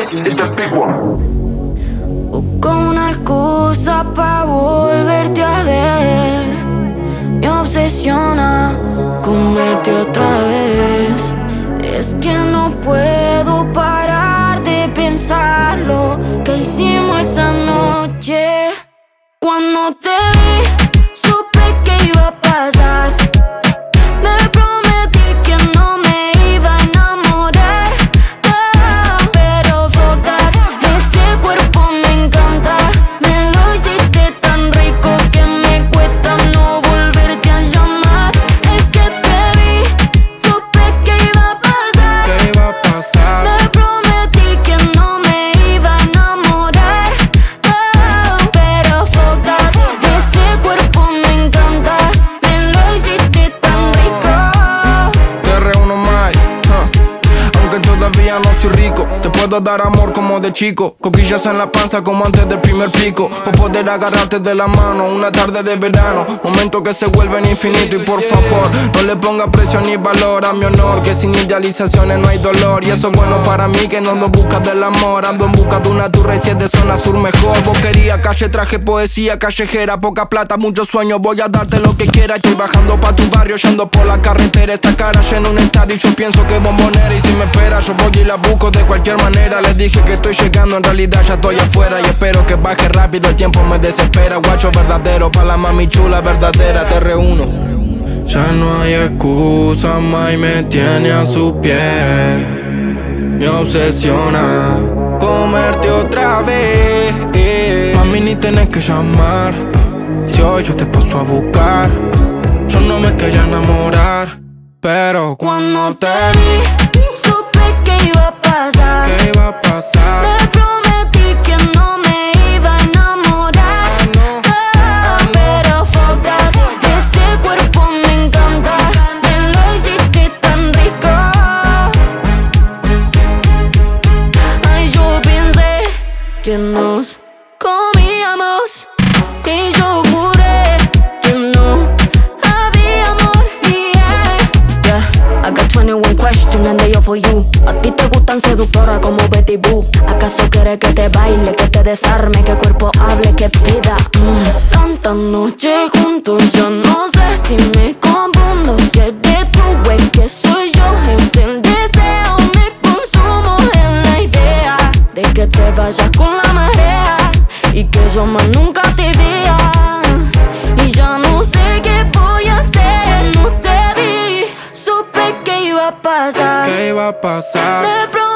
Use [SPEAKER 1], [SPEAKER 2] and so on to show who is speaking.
[SPEAKER 1] This is the big one.
[SPEAKER 2] Busco una excusa pa' volverte a ver. Me obsesiona comerte otra vez. Es que no puedo parar de pensar lo que hicimos esa noche. Cuando te vi, supe que iba a pasar. Me prometí que no me iba a enamorar, pero focas, ese cuerpo me encanta. Me lo hiciste tan rico que me cuesta no volverte a llamar. Es que te vi, supe que iba a pasar.
[SPEAKER 3] ¿Qué iba a pasar?
[SPEAKER 2] Me prometí que no me iba a enamorar, pero focas, ese cuerpo me encanta. Me lo hiciste tan rico.
[SPEAKER 3] Te reúno más, aunque todavía no soy rico. Te puedo dar amor como de chico, coquillas en la panza como antes del primer pico, o poder agarrarte de la mano una tarde de verano, momentos que se vuelven infinitos. Y por favor, no le ponga precio ni valor a mi honor, que sin idealizaciones no hay dolor. Y eso es bueno para mí, que no ando en busca del amor, ando en busca de una turra y si es de zona sur mejor. Boquería, calle, traje, poesía callejera, poca plata, muchos sueños, voy a darte lo que quieras. Estoy bajando pa' tu barrio, yendo por la carretera, esta cara llena un estadio y yo pienso que bombonera. Y si me espera, yo voy y la busco de cualquier manera. Les dije que estoy llegando, en realidad ya estoy afuera. Y espero que baje rápido, el tiempo me desespera. Guacho verdadero, pa' la mami chula verdadera. Te reúno. Ya no hay excusa, más me tiene a su pie. Me obsesiona comerte otra vez. Mami, ni tenés que llamar. Si hoy yo te paso a buscar. Yo no me quería enamorar, pero
[SPEAKER 2] Cuando te vi, supe que iba a pasar.
[SPEAKER 3] ¿qué iba a pasar?
[SPEAKER 2] Me prometí que no me iba a enamorar, pero focas, ese cuerpo me encanta. Me lo hiciste tan rico. Ay, yo pensé que nos comíamos y yo juré que no había amor. Yeah, I got 21 questions and they all for you. A ti te gustan seductoras como Betty Boo. ¿Acaso quieres que te baile, que te desarme, que cuerpo hable, que pida? Tantas noches juntos, yo no sé si me confundo. Si eres tú, es que soy yo, es el deseo. Me consumo en la idea de que te vayas con la marea y que yo más nunca te vea. Y ya no sé qué voy a hacer. No te vi, supe que iba a pasar.
[SPEAKER 3] ¿Qué iba a pasar?
[SPEAKER 2] Me